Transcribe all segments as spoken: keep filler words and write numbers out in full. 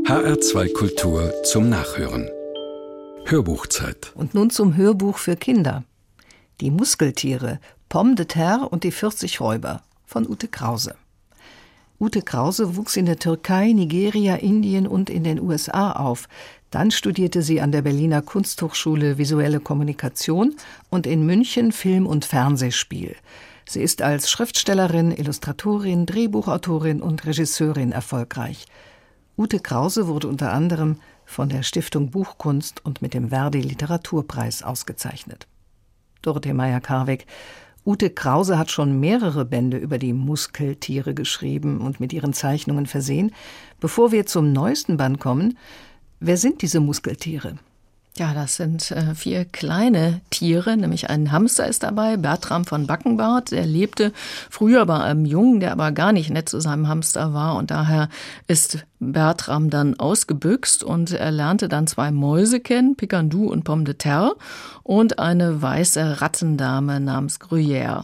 H R zwei Kultur zum Nachhören. Hörbuchzeit. Und nun zum Hörbuch für Kinder. Die Muskeltiere, Pomme de Terre und die vierzig Räuber von Ute Krause. Ute Krause wuchs in der Türkei, Nigeria, Indien und in den U S A auf. Dann studierte sie an der Berliner Kunsthochschule Visuelle Kommunikation und in München Film- und Fernsehspiel. Sie ist als Schriftstellerin, Illustratorin, Drehbuchautorin und Regisseurin erfolgreich. Ute Krause wurde unter anderem von der Stiftung Buchkunst und mit dem Verdi-Literaturpreis ausgezeichnet. Dorothee Meyer-Karweg. Ute Krause hat schon mehrere Bände über die Muskeltiere geschrieben und mit ihren Zeichnungen versehen. Bevor wir zum neuesten Band kommen, wer sind diese Muskeltiere? Ja, das sind äh, vier kleine Tiere, nämlich ein Hamster ist dabei, Bertram von Backenbart. Der lebte früher bei einem Jungen, der aber gar nicht nett zu seinem Hamster war. Und daher ist Bertram dann ausgebüxt und er lernte dann zwei Mäuse kennen, Pikandou und Pomme de Terre, und eine weiße Rattendame namens Gruyère.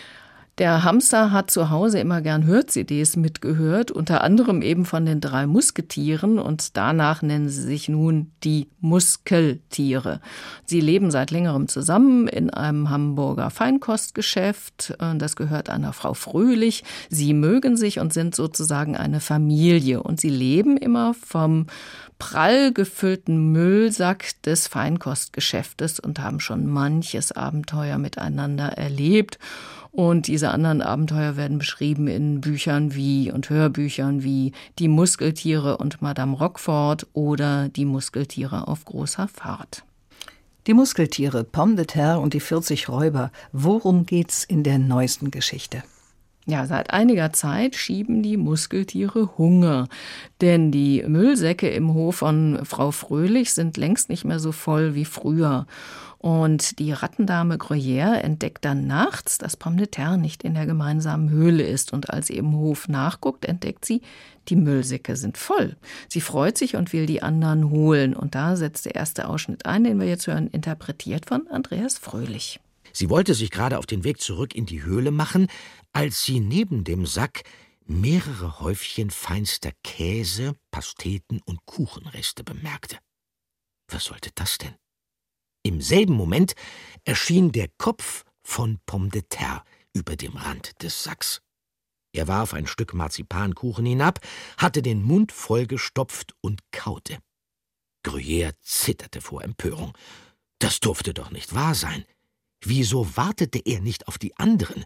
Der Hamster hat zu Hause immer gern Hör-C Ds mitgehört, unter anderem eben von den drei Musketieren, und danach nennen sie sich nun die Muskeltiere. Sie leben seit längerem zusammen in einem Hamburger Feinkostgeschäft. Das gehört einer Frau Fröhlich. Sie mögen sich und sind sozusagen eine Familie. Und sie leben immer vom prall gefüllten Müllsack des Feinkostgeschäftes und haben schon manches Abenteuer miteinander erlebt. Und diese anderen Abenteuer werden beschrieben in Büchern wie und Hörbüchern wie Die Muskeltiere und Madame Roquefort oder Die Muskeltiere auf großer Fahrt. Die Muskeltiere, Pomme de Terre und die vierzig Räuber. Worum geht's in der neuesten Geschichte? Ja, seit einiger Zeit schieben die Muskeltiere Hunger, denn die Müllsäcke im Hof von Frau Fröhlich sind längst nicht mehr so voll wie früher. Und die Rattendame Gruyère entdeckt dann nachts, dass Pomme de Terre nicht in der gemeinsamen Höhle ist. Und als sie im Hof nachguckt, entdeckt sie, die Müllsäcke sind voll. Sie freut sich und will die anderen holen. Und da setzt der erste Ausschnitt ein, den wir jetzt hören, interpretiert von Andreas Fröhlich. Sie wollte sich gerade auf den Weg zurück in die Höhle machen, als sie neben dem Sack mehrere Häufchen feinster Käse, Pasteten und Kuchenreste bemerkte. Was sollte das denn? Im selben Moment erschien der Kopf von Pomme de Terre über dem Rand des Sacks. Er warf ein Stück Marzipankuchen hinab, hatte den Mund vollgestopft und kaute. Gruyère zitterte vor Empörung. Das durfte doch nicht wahr sein. Wieso wartete er nicht auf die anderen?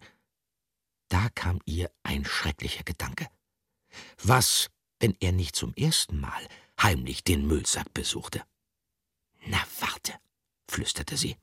Da kam ihr ein schrecklicher Gedanke. Was, wenn er nicht zum ersten Mal heimlich den Müllsack besuchte? Na, warte, flüsterte sie.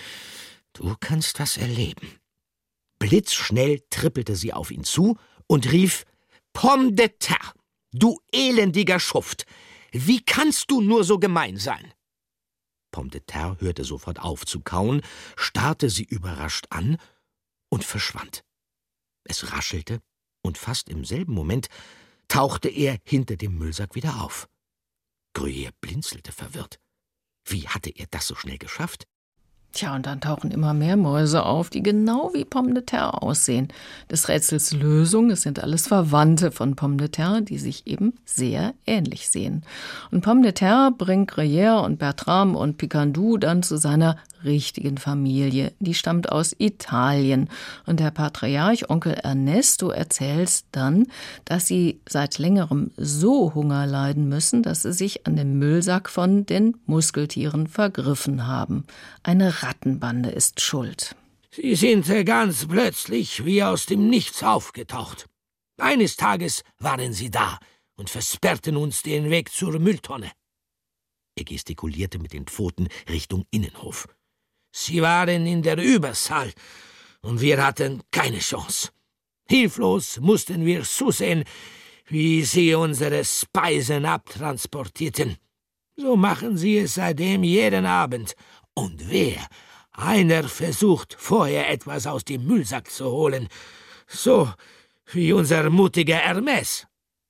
Du kannst was erleben. Blitzschnell trippelte sie auf ihn zu und rief: Pomme de Terre, du elendiger Schuft! Wie kannst du nur so gemein sein? Pomme de Terre hörte sofort auf zu kauen, starrte sie überrascht an und verschwand. Es raschelte, und fast im selben Moment tauchte er hinter dem Müllsack wieder auf. Gruyère blinzelte verwirrt. Wie hatte er das so schnell geschafft? Tja, und dann tauchen immer mehr Mäuse auf, die genau wie Pomme de Terre aussehen. Des Rätsels Lösung, es sind alles Verwandte von Pomme de Terre, die sich eben sehr ähnlich sehen. Und Pomme de Terre bringt Gruyère und Bertram und Pikandou dann zu seiner richtigen Familie. Die stammt aus Italien. Und der Patriarch Onkel Ernesto erzählt dann, dass sie seit längerem so Hunger leiden müssen, dass sie sich an dem Müllsack von den Muskeltieren vergriffen haben. Eine Rattenbande ist schuld. Sie sind ganz plötzlich wie aus dem Nichts aufgetaucht. Eines Tages waren sie da und versperrten uns den Weg zur Mülltonne. Er gestikulierte mit den Pfoten Richtung Innenhof. Sie waren in der Überzahl und wir hatten keine Chance. Hilflos mussten wir zusehen, wie sie unsere Speisen abtransportierten. So machen sie es seitdem jeden Abend. Und wer? Einer versucht, vorher etwas aus dem Müllsack zu holen. So wie unser mutiger Hermes.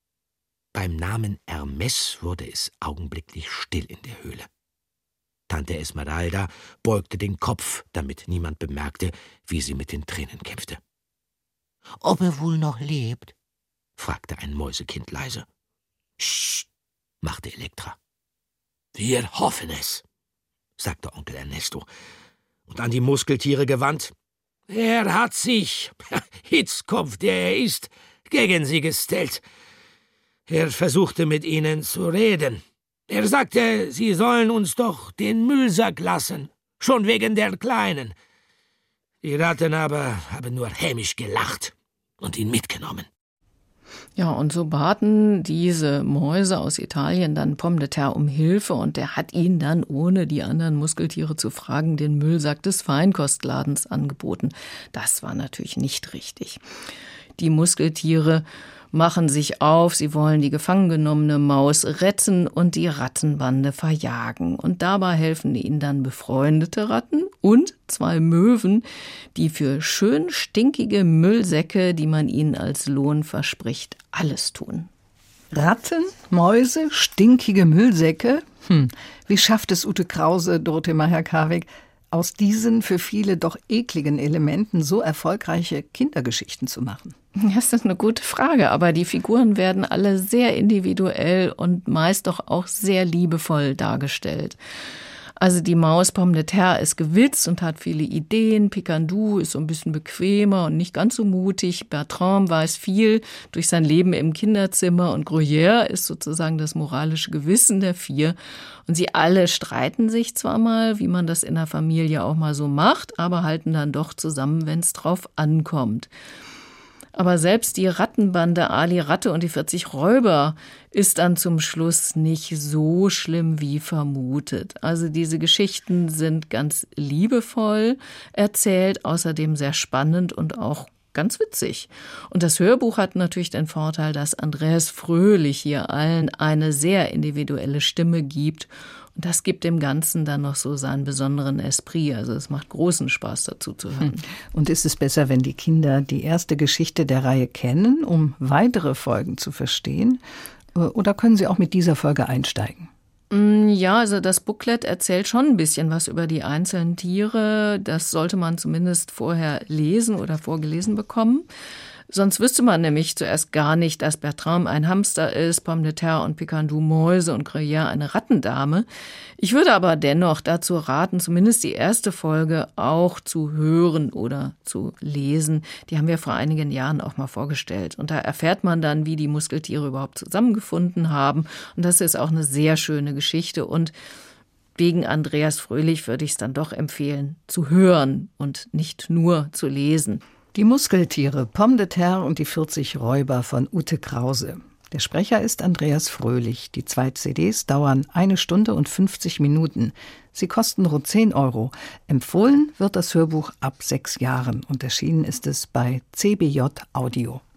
Beim Namen Hermes wurde es augenblicklich still in der Höhle. Tante Esmeralda beugte den Kopf, damit niemand bemerkte, wie sie mit den Tränen kämpfte. »Ob er wohl noch lebt?« fragte ein Mäusekind leise. »Sch«, machte lachte Elektra. »Wir hoffen es«, sagte Onkel Ernesto. Und an die Muskeltiere gewandt: »Er hat sich, Hitzkopf, der er ist, gegen sie gestellt. Er versuchte mit ihnen zu reden. Er sagte, sie sollen uns doch den Müllsack lassen, schon wegen der Kleinen. Die Ratten aber haben nur hämisch gelacht und ihn mitgenommen.« Ja, und so baten diese Mäuse aus Italien dann Pomme de Terre um Hilfe und der hat ihnen dann, ohne die anderen Muskeltiere zu fragen, den Müllsack des Feinkostladens angeboten. Das war natürlich nicht richtig. Die Muskeltiere machen sich auf, sie wollen die gefangen genommene Maus retten und die Rattenbande verjagen. Und dabei helfen ihnen dann befreundete Ratten und zwei Möwen, die für schön stinkige Müllsäcke, die man ihnen als Lohn verspricht, alles tun. Ratten, Mäuse, stinkige Müllsäcke? Hm. Wie schafft es Ute Krause, Dorothee Meyer-Karweg, aus diesen für viele doch ekligen Elementen so erfolgreiche Kindergeschichten zu machen? Das ist eine gute Frage, aber die Figuren werden alle sehr individuell und meist doch auch sehr liebevoll dargestellt. Also die Maus Pomme de Terre ist gewitzt und hat viele Ideen. Picandou ist so ein bisschen bequemer und nicht ganz so mutig. Bertrand weiß viel durch sein Leben im Kinderzimmer und Gruyère ist sozusagen das moralische Gewissen der vier. Und sie alle streiten sich zwar mal, wie man das in der Familie auch mal so macht, aber halten dann doch zusammen, wenn es drauf ankommt. Aber selbst die Rattenbande Ali Ratte und die vierzig Räuber ist dann zum Schluss nicht so schlimm wie vermutet. Also diese Geschichten sind ganz liebevoll erzählt, außerdem sehr spannend und auch ganz witzig. Und das Hörbuch hat natürlich den Vorteil, dass Andreas Fröhlich hier allen eine sehr individuelle Stimme gibt. Und das gibt dem Ganzen dann noch so seinen besonderen Esprit. Also es macht großen Spaß, dazu zu hören. Und ist es besser, wenn die Kinder die erste Geschichte der Reihe kennen, um weitere Folgen zu verstehen? Oder können sie auch mit dieser Folge einsteigen? Ja, also das Booklet erzählt schon ein bisschen was über die einzelnen Tiere. Das sollte man zumindest vorher lesen oder vorgelesen bekommen. Sonst wüsste man nämlich zuerst gar nicht, dass Bertrand ein Hamster ist, Pomme de Terre und Picandou Mäuse und Gruyère eine Rattendame. Ich würde aber dennoch dazu raten, zumindest die erste Folge auch zu hören oder zu lesen. Die haben wir vor einigen Jahren auch mal vorgestellt. Und da erfährt man dann, wie die Muskeltiere überhaupt zusammengefunden haben. Und das ist auch eine sehr schöne Geschichte. Und wegen Andreas Fröhlich würde ich es dann doch empfehlen, zu hören und nicht nur zu lesen. Die Muskeltiere, Pomme de Terre und die vierzig Räuber von Ute Krause. Der Sprecher ist Andreas Fröhlich. Die zwei C Ds dauern eine Stunde und fünfzig Minuten. Sie kosten rund zehn Euro. Empfohlen wird das Hörbuch ab sechs Jahren und erschienen ist es bei C B J Audio.